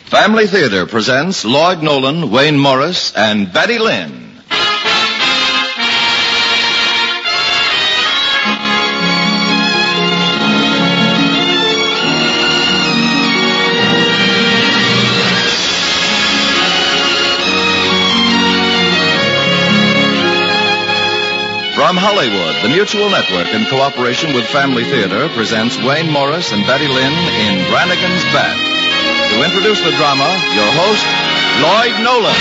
Family Theater presents Lloyd Nolan, Wayne Morris, and Betty Lynn. From Hollywood, the Mutual Network, in cooperation with Family Theater, presents Wayne Morris and Betty Lynn in Brannigan's Bat. To introduce the drama, your host, Lloyd Nolan.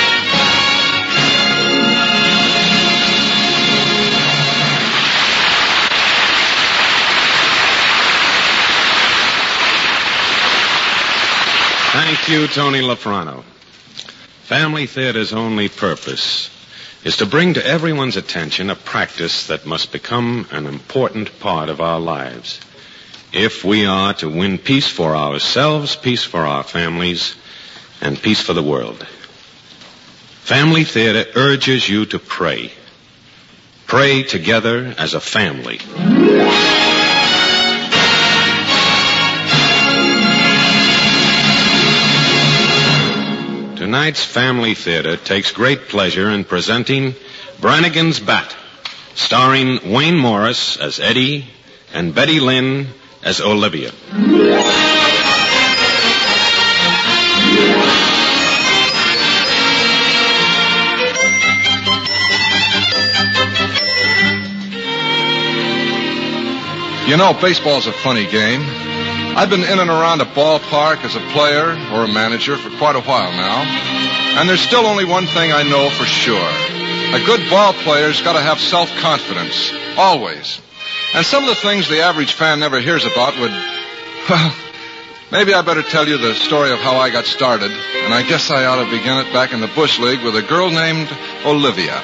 Thank you, Tony LaFrano. Family Theater's only purpose is to bring to everyone's attention a practice that must become an important part of our lives if we are to win peace for ourselves, peace for our families, and peace for the world. Family Theater urges you to pray. Pray together as a family. Tonight's Family Theater takes great pleasure in presenting Brannigan's Bat, starring Wayne Morris as Eddie and Betty Lynn as Olivia. You know, baseball's a funny game. I've been in and around a ballpark as a player or a manager for quite a while now, and there's still only one thing I know for sure. A good ball player's got to have self-confidence, always. And some of the things the average fan never hears about would, well, maybe I better tell you the story of how I got started, and I guess I ought to begin it back in the Bush League with a girl named Olivia.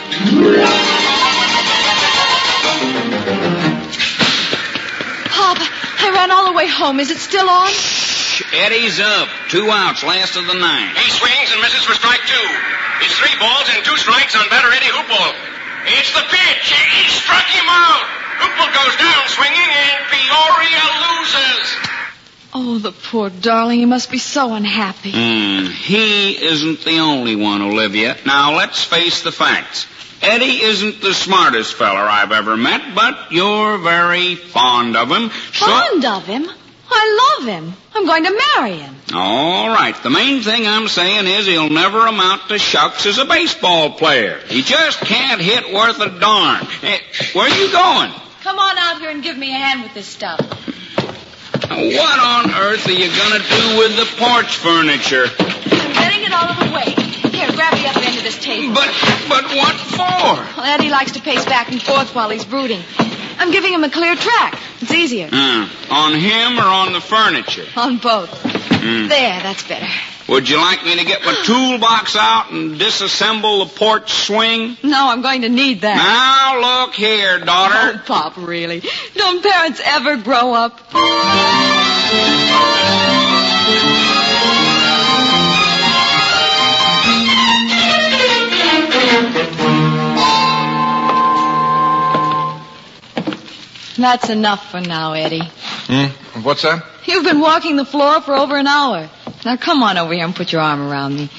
I ran all the way home. Is it still on? Eddie's up. 2 outs, last of the 9. He swings and misses for strike 2. It's 3 balls and 2 strikes on batter Eddie Hoople. It's the pitch. He struck him out. Hoople goes down swinging and Peoria loses. Oh, the poor darling. He must be so unhappy. He isn't the only one, Olivia. Now, let's face the facts. Eddie isn't the smartest feller I've ever met, but you're very fond of him. Fond of him? I love him. I'm going to marry him. All right. The main thing I'm saying is he'll never amount to shucks as a baseball player. He just can't hit worth a darn. Hey, where are you going? Come on out here and give me a hand with this stuff. What on earth are you going to do with the porch furniture? I'm getting it out of the way. Here, grab the other end of this table. But what for? Well, Eddie likes to pace back and forth while he's brooding. I'm giving him a clear track. It's easier. On him or on the furniture? On both. There, that's better. Would you like me to get my toolbox out and disassemble the porch swing? No, I'm going to need that. Now, look here, daughter. Oh, Pop, really? Don't parents ever grow up? That's enough for now, Eddie. What's that? You've been walking the floor for over an hour. Now come on over here and put your arm around me.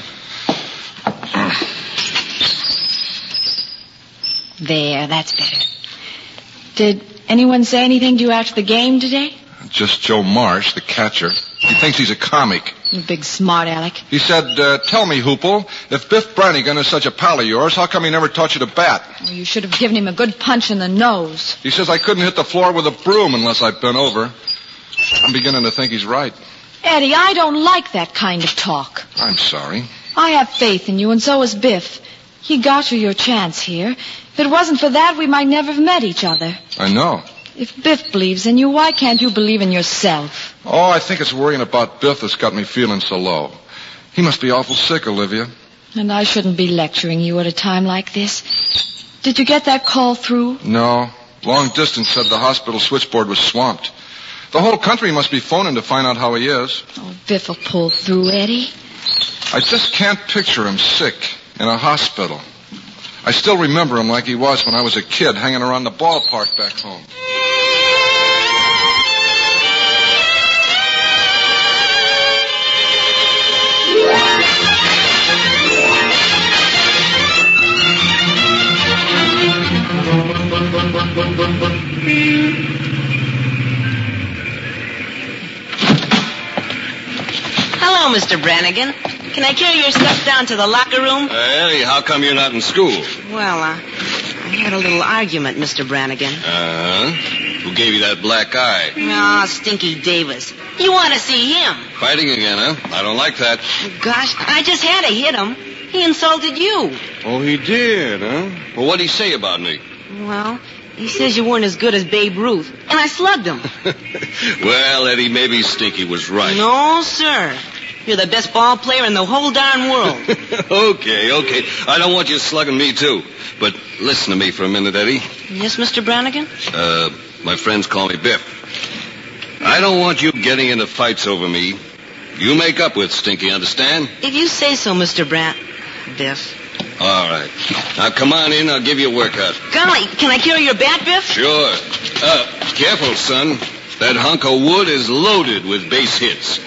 There, that's better. Did anyone say anything to you after the game today? Just Joe Marsh, the catcher. He thinks he's a comic. You big smart aleck. He said, tell me, Hoople, if Biff Brannigan is such a pal of yours, how come he never taught you to bat? Well, you should have given him a good punch in the nose. He says I couldn't hit the floor with a broom unless I bent over. I'm beginning to think he's right. Eddie, I don't like that kind of talk. I'm sorry. I have faith in you, and so has Biff. He got you your chance here. If it wasn't for that, we might never have met each other. I know. If Biff believes in you, why can't you believe in yourself? Oh, I think it's worrying about Biff that's got me feeling so low. He must be awful sick, Olivia. And I shouldn't be lecturing you at a time like this. Did you get that call through? No. Long distance said the hospital switchboard was swamped. The whole country must be phoning to find out how he is. Oh, Biff will pull through, Eddie. I just can't picture him sick in a hospital. I still remember him like he was when I was a kid hanging around the ballpark back home. Hello, Mr. Brannigan. Can I carry your stuff down to the locker room? Eddie, how come you're not in school? Well, I had a little argument, Mr. Brannigan. Who gave you that black eye? Oh, Stinky Davis. You want to see him? Fighting again, huh? I don't like that. Gosh, I just had to hit him. He insulted you. Oh, he did, huh? Well, what'd he say about me? Well, he says you weren't as good as Babe Ruth, and I slugged him. Well, Eddie, maybe Stinky was right. No, sir. You're the best ball player in the whole darn world. Okay. I don't want you slugging me, too. But listen to me for a minute, Eddie. Yes, Mr. Brannigan? My friends call me Biff. I don't want you getting into fights over me. You make up with Stinky, understand? If you say so, Mr. Biff. All right. Now, come on in. I'll give you a workout. Golly, can I carry your bat, Biff? Sure. Careful, son. That hunk of wood is loaded with base hits.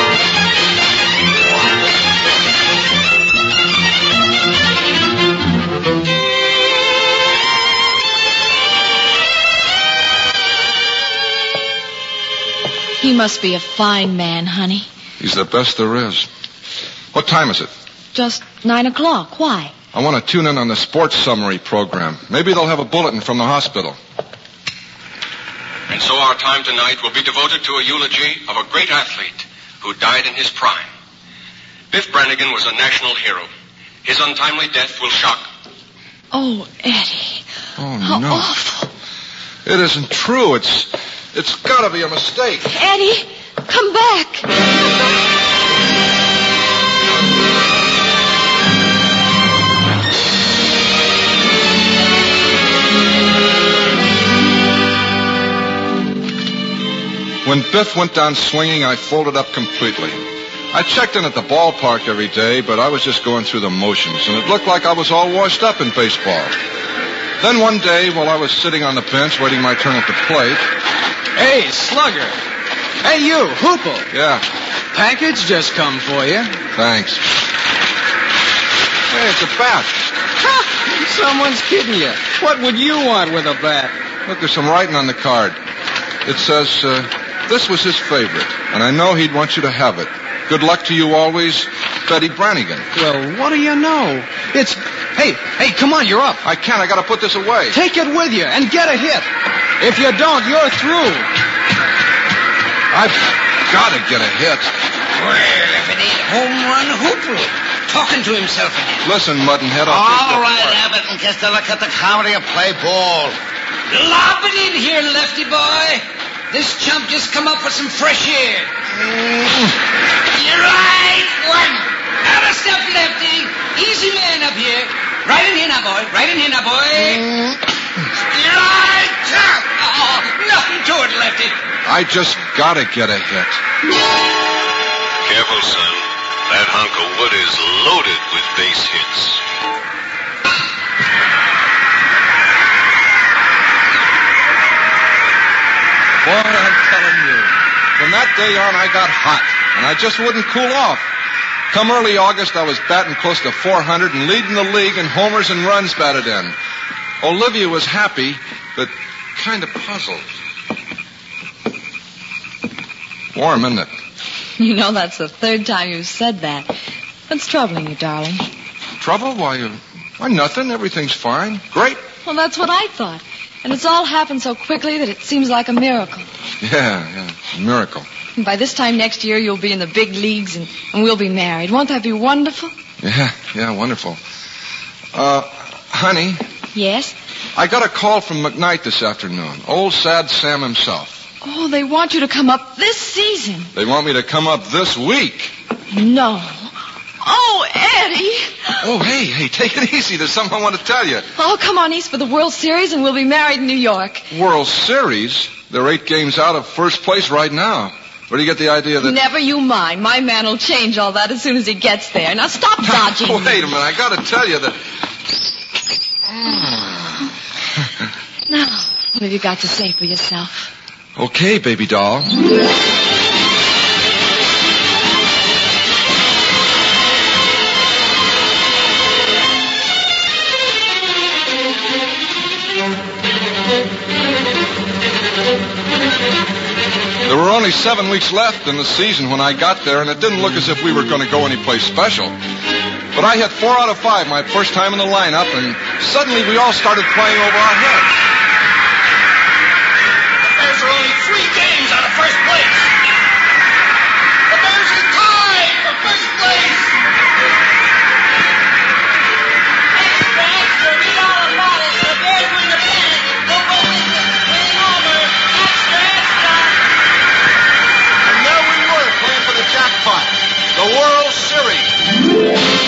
He must be a fine man, honey. He's the best there is. What time is it? Just 9 o'clock. Why? I want to tune in on the sports summary program. Maybe they'll have a bulletin from the hospital. And so our time tonight will be devoted to a eulogy of a great athlete who died in his prime. Biff Brannigan was a national hero. His untimely death will shock. Oh, Eddie. Oh, How no. awful. It isn't true. It's got to be a mistake. Eddie, come back. When Biff went down swinging, I folded up completely. I checked in at the ballpark every day, but I was just going through the motions, and it looked like I was all washed up in baseball. Then one day, while I was sitting on the bench waiting my turn at the plate... Hey, Slugger. Hey, you, Hoople. Yeah. Package just come for you. Thanks. Hey, it's a bat. Someone's kidding you. What would you want with a bat? Look, there's some writing on the card. It says, this was his favorite, and I know he'd want you to have it. Good luck to you always, Betty Brannigan. Well, what do you know? It's... Hey, come on, you're up. I can't. I got to put this away. Take it with you and get a hit. If you don't, you're through. I've got to get a hit. Well, if it ain't home run Hoople, talking to himself again. Listen, Muttonhead, All right, Abbott and Costello, cut the comedy and play ball. Lob it in here, lefty boy. This chump just come up for some fresh air. You're right, one. Out of step, lefty. Easy man up here. Right in here now, boy. Right in here now, boy. You're right, chump. Oh, nothing to it, lefty. I just got to get a hit. Careful, son. That hunk of wood is loaded with base hits. Boy, I'm telling you, from that day on, I got hot, and I just wouldn't cool off. Come early August, I was batting close to 400 and leading the league in homers and runs batted in. Olivia was happy, but kind of puzzled. Warm, isn't it? You know that's the third time you've said that. What's troubling you, darling? Trouble? Why, nothing. Everything's fine. Great. Well, that's what I thought. And it's all happened so quickly that it seems like a miracle. Yeah, a miracle. And by this time next year, you'll be in the big leagues and we'll be married. Won't that be wonderful? Yeah, wonderful. Honey. Yes? I got a call from McKnight this afternoon. Old Sad Sam himself. Oh, they want you to come up this season. They want me to come up this week. No. Oh, Eddie. Oh, hey, take it easy. There's something I want to tell you. Oh, come on east for the World Series and we'll be married in New York. World Series? They're 8 games out of first place right now. Where do you get the idea that... Never you mind. My man will change all that as soon as he gets there. Now stop dodging. Wait a minute. I got to tell you that... Now, what have you got to say for yourself? Okay, baby doll. There were only only 7 weeks left in the season when I got there, and it didn't look as if we were going to go anyplace special. But I hit 4 out of 5 my first time in the lineup, and suddenly we all started playing over our heads. The Bears are only 3 games out of first place. The Bears are tied for first place. Extra, read all about it. The Bears win the pennant. Local business, winning over. Extra. And there we were playing for the jackpot, the World Series.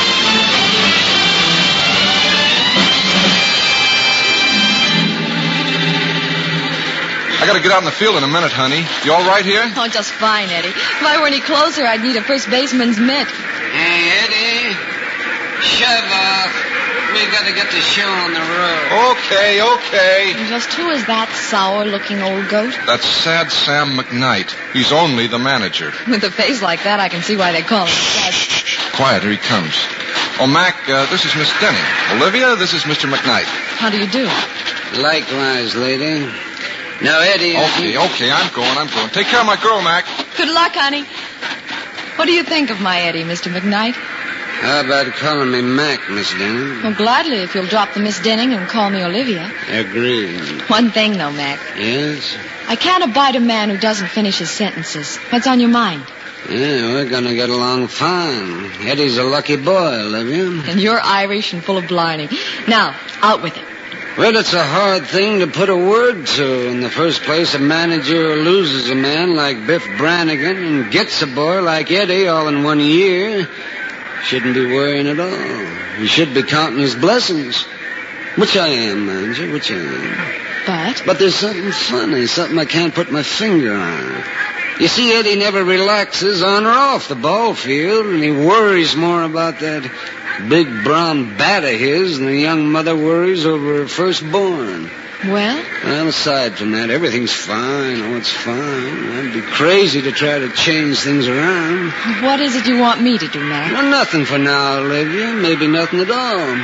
I gotta get out in the field in a minute, honey. You all right here? Oh, just fine, Eddie. If I were any closer, I'd need a first baseman's mitt. Hey, Eddie, shove off. We got to get the show on the road. Okay. And just who is that sour-looking old goat? That's Sad Sam McKnight. He's only the manager. With a face like that, I can see why they call him Sad. Quiet, here he comes. Oh, Mac, this is Miss Denning. Olivia, this is Mr. McKnight. How do you do? Likewise, lady. Now, Eddie... Okay, I'm going. Take care of my girl, Mac. Good luck, honey. What do you think of my Eddie, Mr. McKnight? How about calling me Mac, Miss Denning? Well, gladly, if you'll drop the Miss Denning and call me Olivia. Agreed. One thing, though, Mac. Yes? I can't abide a man who doesn't finish his sentences. What's on your mind? Yeah, we're going to get along fine. Eddie's a lucky boy, Olivia. And you're Irish and full of blarney. Now, out with it. Well, it's a hard thing to put a word to. In the first place, a manager loses a man like Biff Brannigan and gets a boy like Eddie all in 1 year. Shouldn't be worrying at all. He should be counting his blessings. Which I am, manager, which I am. But there's something funny, something I can't put my finger on. You see, Eddie never relaxes on or off the ball field, and he worries more about that big brown bat of his than a young mother worries over her firstborn. Well, aside from that, everything's fine. Oh, it's fine. I'd be crazy to try to change things around. What is it you want me to do, Mac? Well, nothing for now, Olivia. Maybe nothing at all.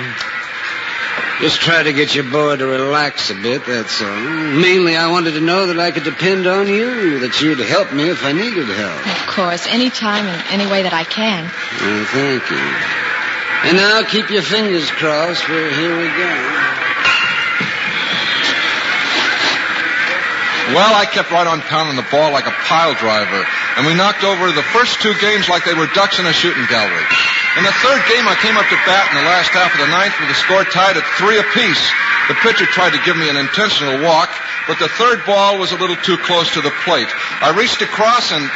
Just try to get your boy to relax a bit, that's all. Mainly, I wanted to know that I could depend on you, that you'd help me if I needed help. Of course, any time and any way that I can. Well, thank you. And now keep your fingers crossed, for here we go. Well, I kept right on pounding the ball like a pile driver, and we knocked over the first 2 games like they were ducks in a shooting gallery. In the third game, I came up to bat in the last half of the ninth with the score tied at 3 apiece. The pitcher tried to give me an intentional walk, but the third ball was a little too close to the plate. I reached across and...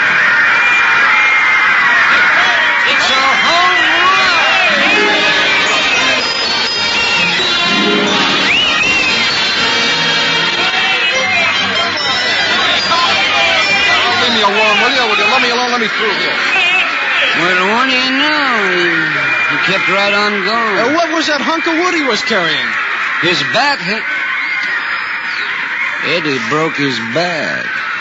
It's a home run! Leave me alone, will you? Let me alone, let me through here. Well, what do you know? He kept right on going. What was that hunk of wood he was carrying? His bat hit... Eddie broke his bat.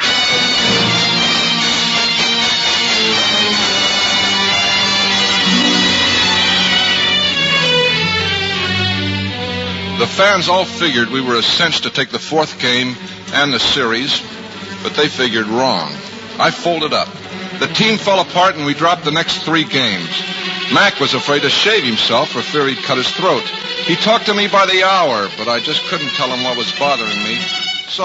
The fans all figured we were a cinch to take the 4th game and the series, but they figured wrong. I folded up. The team fell apart and we dropped the next 3 games. Mac was afraid to shave himself for fear he'd cut his throat. He talked to me by the hour, but I just couldn't tell him what was bothering me. So...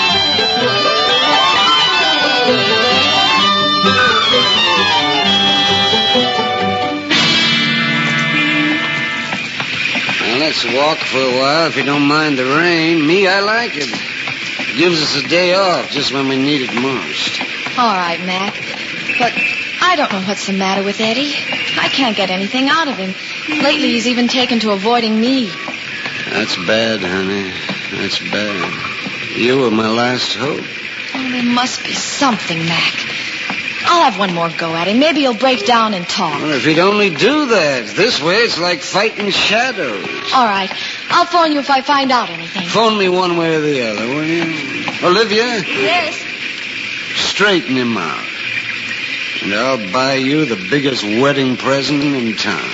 Well, let's walk for a while if you don't mind the rain. Me, I like it. It gives us a day off just when we need it most. All right, Mac. But I don't know what's the matter with Eddie. I can't get anything out of him. Lately, he's even taken to avoiding me. That's bad, honey. That's bad. You were my last hope. Oh, there must be something, Mac. I'll have one more go at him. Maybe he'll break down and talk. Well, if he'd only do that. This way, it's like fighting shadows. All right. I'll phone you if I find out anything. Phone me one way or the other, will you? Olivia? Yes? Straighten him out. And I'll buy you the biggest wedding present in town.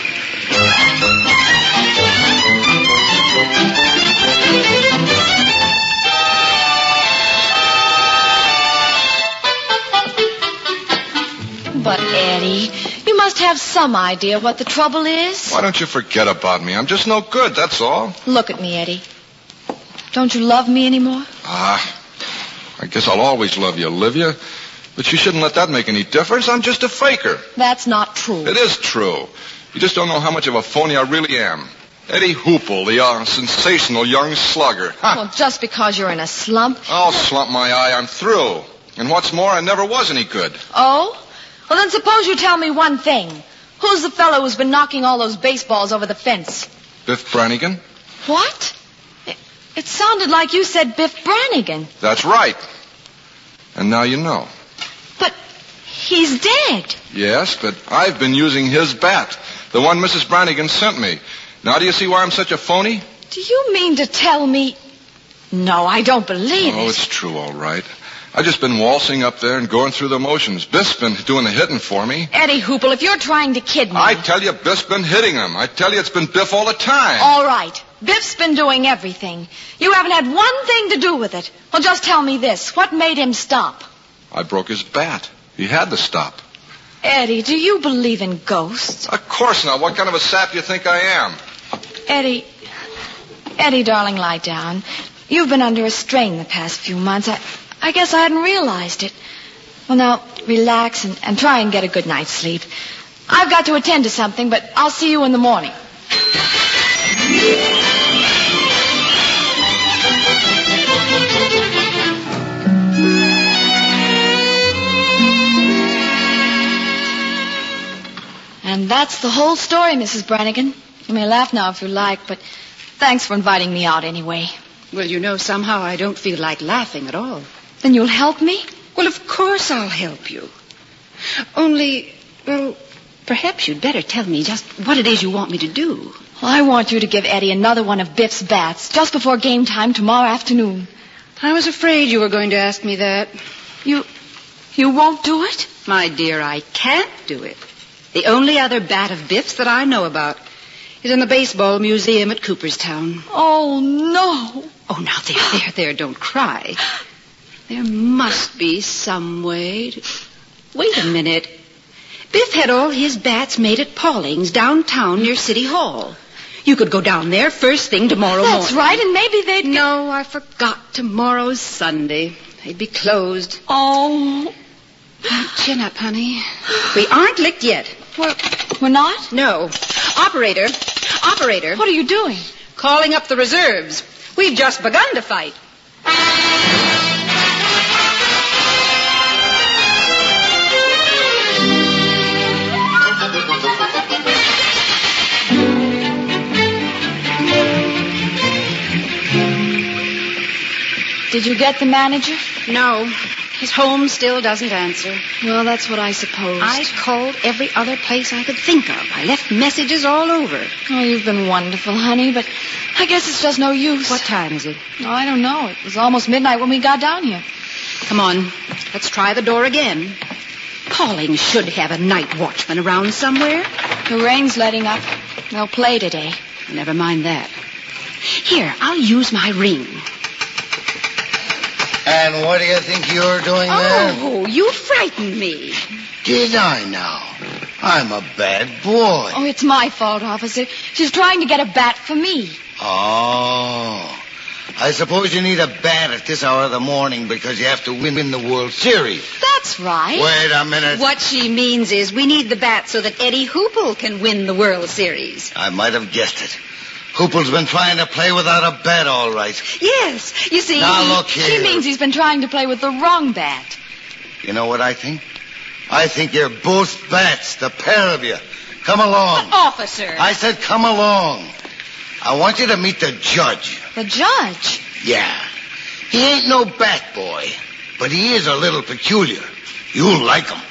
But, Eddie, you must have some idea what the trouble is. Why don't you forget about me? I'm just no good, that's all. Look at me, Eddie. Don't you love me anymore? I guess I'll always love you, Olivia. But you shouldn't let that make any difference. I'm just a faker. That's not true. It is true. You just don't know how much of a phony I really am. Eddie Hoople, the sensational young slugger. Well, just because you're in a slump. I'll slump my eye. I'm through. And what's more, I never was any good. Oh? Well, then suppose you tell me one thing. Who's the fellow who's been knocking all those baseballs over the fence? Biff Brannigan. What? It sounded like you said Biff Brannigan. That's right. And now you know. But he's dead. Yes, but I've been using his bat, the one Mrs. Brannigan sent me. Now do you see why I'm such a phony? Do you mean to tell me... No, I don't believe it. Oh, it's true, all right. I've just been waltzing up there and going through the motions. Biff's been doing the hitting for me. Eddie Hoople, if you're trying to kid me... I tell you, Biff's been hitting him. I tell you, it's been Biff all the time. All right. Biff's been doing everything. You haven't had one thing to do with it. Well, just tell me this. What made him stop? I broke his bat. He had to stop. Eddie, do you believe in ghosts? Of course not. What kind of a sap do you think I am? Eddie, darling, lie down. You've been under a strain the past few months. I guess I hadn't realized it. Well, now, relax and try and get a good night's sleep. I've got to attend to something, but I'll see you in the morning. And that's the whole story, Mrs. Brannigan. You may laugh now if you like, but thanks for inviting me out anyway. Well, you know, somehow I don't feel like laughing at all. Then you'll help me? Well, of course I'll help you. Only, well, perhaps you'd better tell me just what it is you want me to do. Well, I want you to give Eddie another one of Biff's bats just before game time tomorrow afternoon. I was afraid you were going to ask me that. You won't do it? My dear, I can't do it. The only other bat of Biff's that I know about is in the baseball museum at Cooperstown. Oh, no. Oh, now, there, don't cry. There must be some way to... Wait a minute. Biff had all his bats made at Pauling's downtown near City Hall. You could go down there first thing tomorrow morning. That's right, and maybe they'd... No, I forgot. Tomorrow's Sunday. They'd be closed. Oh. Chin up, honey. We aren't licked yet. We're not? No. Operator. What are you doing? Calling up the reserves. We've just begun to fight. Did you get the manager? No. His home still doesn't answer. Well, that's what I supposed. I called every other place I could think of. I left messages all over. Oh, you've been wonderful, honey, but I guess it's just no use. What time is it? Oh, I don't know. It was almost midnight when we got down here. Come on. Let's try the door again. Pauling should have a night watchman around somewhere. The rain's letting up. They'll play today. Never mind that. Here, I'll use my ring. And what do you think you're doing there? Oh, you frightened me. Did I now? I'm a bad boy. Oh, it's my fault, officer. She's trying to get a bat for me. Oh. I suppose you need a bat at this hour of the morning because you have to win the World Series. That's right. Wait a minute. What she means is we need the bat so that Eddie Hoople can win the World Series. I might have guessed it. Hoople's been trying to play without a bat, all right. Yes, you see... Now, look here. She means he's been trying to play with the wrong bat. You know what I think? I think you're both bats, the pair of you. Come along. But, officer. I said come along. I want you to meet the judge. The judge? Yeah. He ain't no bat boy, but he is a little peculiar. You'll like him.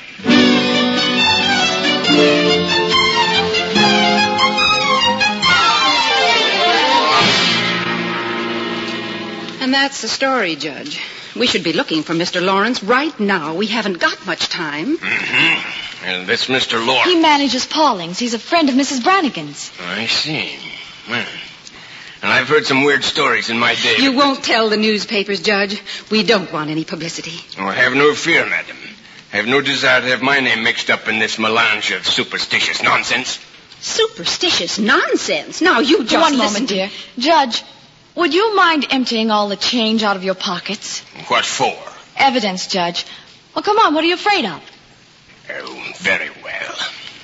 And that's the story, Judge. We should be looking for Mr. Lawrence right now. We haven't got much time. Mm-hmm. And this Mr. Lawrence. He manages Pauling's. He's a friend of Mrs. Brannigan's. I see. Well, and I've heard some weird stories in my day. You won't tell the newspapers, Judge. We don't want any publicity. Oh, have no fear, madam. I have no desire to have my name mixed up in this melange of superstitious nonsense. Superstitious nonsense. Now, you just One listen moment, to- dear. Judge, would you mind emptying all the change out of your pockets? What for? Evidence, Judge. Well, come on, what are you afraid of? Oh, very well.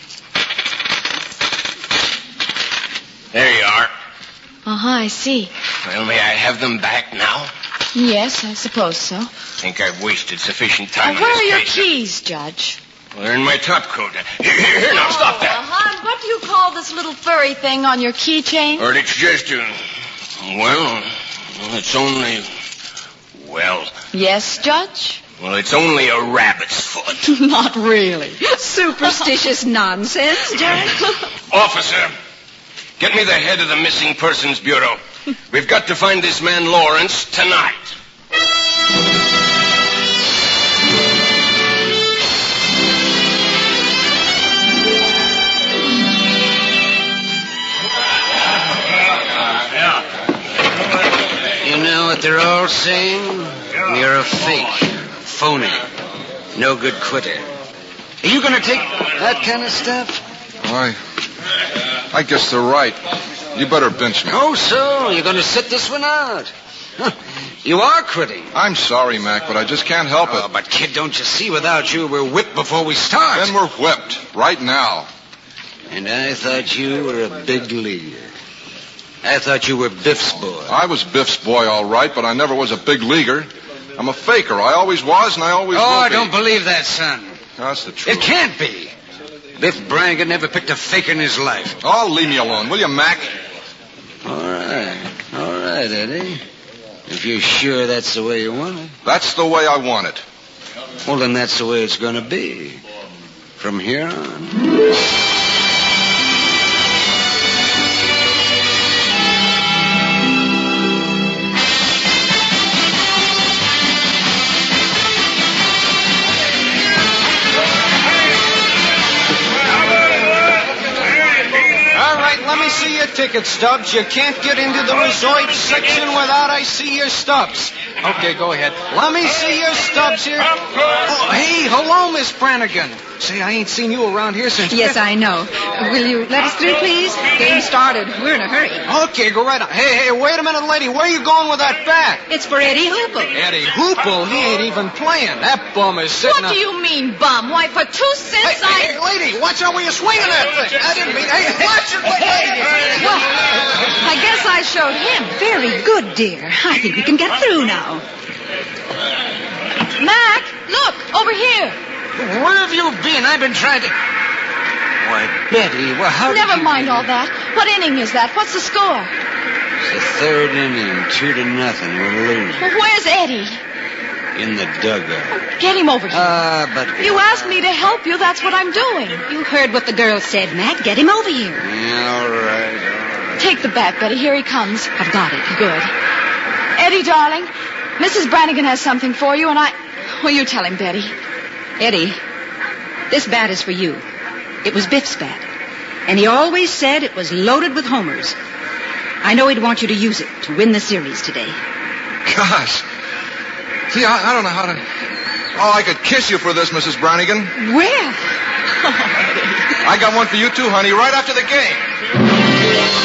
There you are. Uh-huh, I see. Well, may I have them back now? Yes, I suppose so. I think I've wasted sufficient time on Where this are your case. keys, Judge? Well, they're in my top coat. Here, now, stop that. Hon, what do you call this little furry thing on your keychain? Or it's just well, it's only, well, Yes, Judge? well, it's only a rabbit's foot. Not really. Superstitious nonsense, Judge. Officer, get me the head of the Missing Persons Bureau. We've got to find this man Lawrence tonight. You know what they're all saying? You're a fake, phony, no good quitter. Are you going to take that kind of stuff? I guess they're right. You better bench me. Oh, so you're going to sit this one out? Huh. You are quitting. I'm sorry, Mac, but I just can't help Oh, it. but kid, don't you see? Without you, we're whipped before we start. Then we're whipped right now. And I thought you were a big leaguer. I thought you were Biff's boy. I was Biff's boy, all right, but I never was a big leaguer. I'm a faker. I always was, and I always will be. I don't believe that, son. That's the truth. It can't be. Biff Brannigan never picked a faker in his life. Oh, leave me alone, will you, Mac? All right, Eddie. If you're sure that's the way you want it. That's the way I want it. Well, then that's the way it's going to be. From here on. Let me see your ticket stubs. You can't get into the resort section without I see your stubs. Okay, go ahead. Let me see your stubs here. Oh, hey, hello, Miss Brannigan. Say, I ain't seen you around here since... Yes, I know. Will you let us through, please? Game started. We're in a hurry. Okay, go right on. Hey, wait a minute, lady. Where you going with that bat? It's for Eddie Hoople. Eddie Hoople? He ain't even playing. That bum is sitting... What do you mean, bum? Why, for 2 cents Hey, lady, watch out where you're swinging that thing. I didn't mean... Hey, watch it, lady. Well, I guess I showed him. Very good, dear. I think we can get through now. Mac, look, over here. Where have you been? I've been trying to... Why, Betty, well, how Never did you... mind all that. What inning is that? What's the score? It's the third inning, 2-0. We're losing. Well, where's Eddie? In the dugout. Get him over here. But... You asked me to help you. That's what I'm doing. You heard what the girl said, Mac. Get him over here. Yeah, all right. Take the bat, Betty. Here he comes. I've got it. Good. Eddie, darling, Mrs. Brannigan has something for you, and Well, you tell him, Betty. Eddie, this bat is for you. It was Biff's bat. And he always said it was loaded with homers. I know he'd want you to use it to win the series today. Gosh. See, I don't know how to... Oh, I could kiss you for this, Mrs. Brannigan. Where? I got one for you, too, honey, right after the game.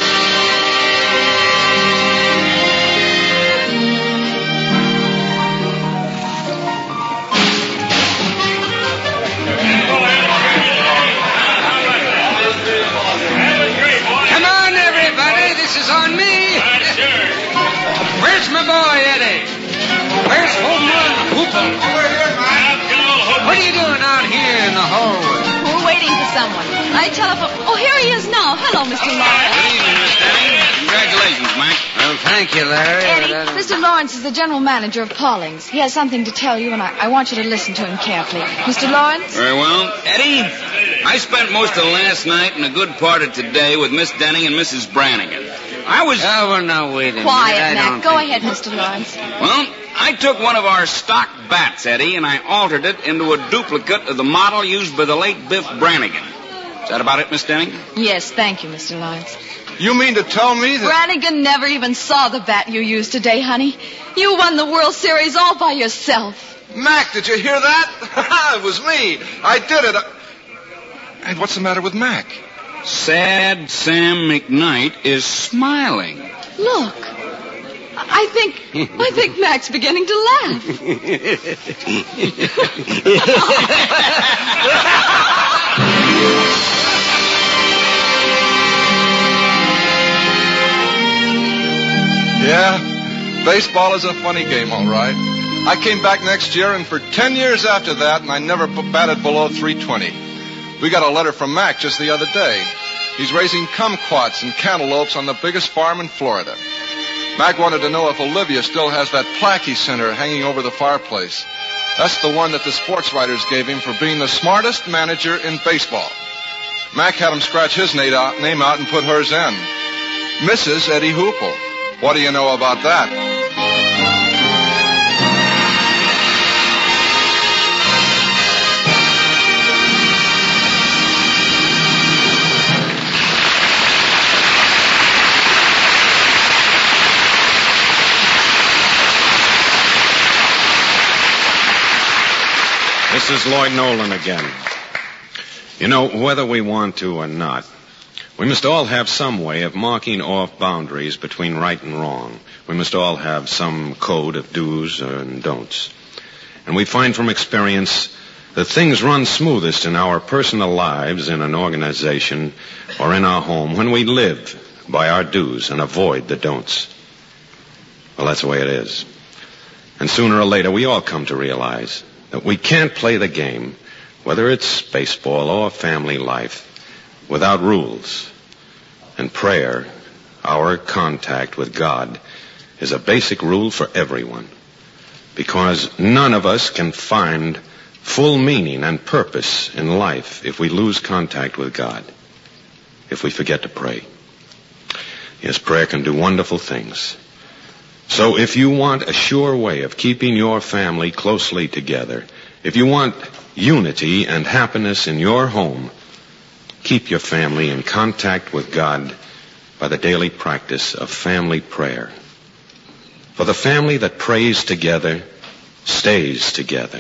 Come on, everybody. This is on me. Where's my boy, Eddie? Where's home run Hoople? Over here, man. What are you doing out here in the hallway? We're waiting for someone. I telephone... Oh, here he is now. Hello, Mr. Lawrence. Good evening, Miss Danny. Congratulations, Mac. Well, thank you, Larry. Eddie, Mr. Lawrence is the general manager of Paulings. He has something to tell you, and I want you to listen to him carefully. Mr. Lawrence? Very well. Eddie, I spent most of last night and a good part of today with Miss Denning and Mrs. Brannigan. I was... Oh, well, now, wait a minute. Quiet, Mac. don't Go think- ahead, Mr. Lawrence. Well, I took one of our stock bats, Eddie, and I altered it into a duplicate of the model used by the late Biff Brannigan. Is that about it, Miss Denning? Yes, thank you, Mr. Lawrence. You mean to tell me that... Brannigan never even saw the bat you used today, honey. You won the World Series all by yourself. Mac, did you hear that? It was me. I did it. And what's the matter with Mac? Sad Sam McKnight is smiling. Look. I think Mac's beginning to laugh. Yeah, baseball is a funny game, all right. I came back next year, and for 10 years after that, and I never batted below 320. We got a letter from Mac just the other day. He's raising kumquats and cantaloupes on the biggest farm in Florida. Mac wanted to know if Olivia still has that plaque he sent her hanging over the fireplace. That's the one that the sports writers gave him for being the smartest manager in baseball. Mac had him scratch his name out and put hers in. Mrs. Eddie Hoople. What do you know about that? This is Lloyd Nolan again. You know, whether we want to or not, we must all have some way of marking off boundaries between right and wrong. We must all have some code of do's and don'ts. And we find from experience that things run smoothest in our personal lives, in an organization, or in our home when we live by our do's and avoid the don'ts. Well, that's the way it is. And sooner or later, we all come to realize that we can't play the game, whether it's baseball or family life, without rules. And prayer, our contact with God, is a basic rule for everyone. Because none of us can find full meaning and purpose in life if we lose contact with God, if we forget to pray. Yes, prayer can do wonderful things. So if you want a sure way of keeping your family closely together, if you want unity and happiness in your home, keep your family in contact with God by the daily practice of family prayer. For the family that prays together stays together.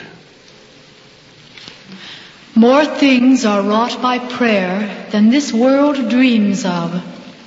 More things are wrought by prayer than this world dreams of.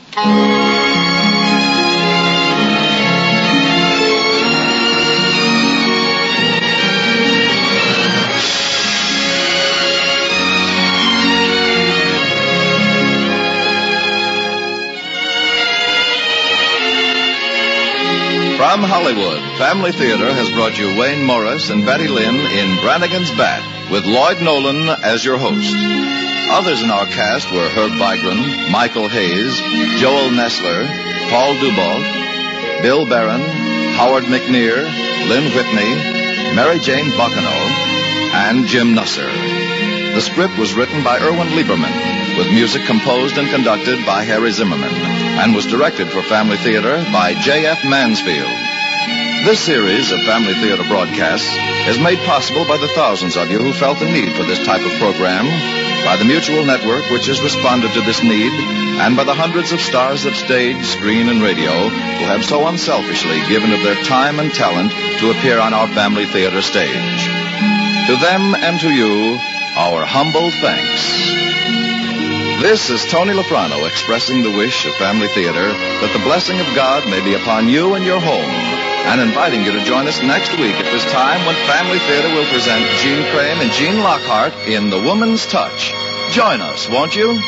From Hollywood, Family Theater has brought you Wayne Morris and Betty Lynn in Brannigan's Bat, with Lloyd Nolan as your host. Others in our cast were Herb Vigran, Michael Hayes, Joel Nessler, Paul Dubalt, Bill Barron, Howard McNear, Lynn Whitney, Mary Jane Buckenow, and Jim Nusser. The script was written by Erwin Lieberman, with music composed and conducted by Harry Zimmerman, and was directed for Family Theater by J.F. Mansfield. This series of Family Theater broadcasts is made possible by the thousands of you who felt the need for this type of program, by the Mutual Network, which has responded to this need, and by the hundreds of stars of stage, screen, and radio who have so unselfishly given of their time and talent to appear on our Family Theater stage. To them and to you, our humble thanks. This is Tony Lafrano expressing the wish of Family Theater that the blessing of God may be upon you and your home, and inviting you to join us next week at this time when Family Theater will present Gene Crane and Gene Lockhart in The Woman's Touch. Join us, won't you?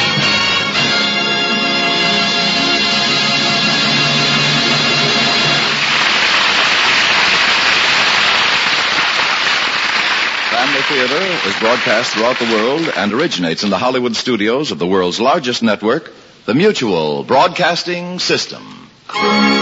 Family Theater is broadcast throughout the world and originates in the Hollywood studios of the world's largest network, the Mutual Broadcasting System.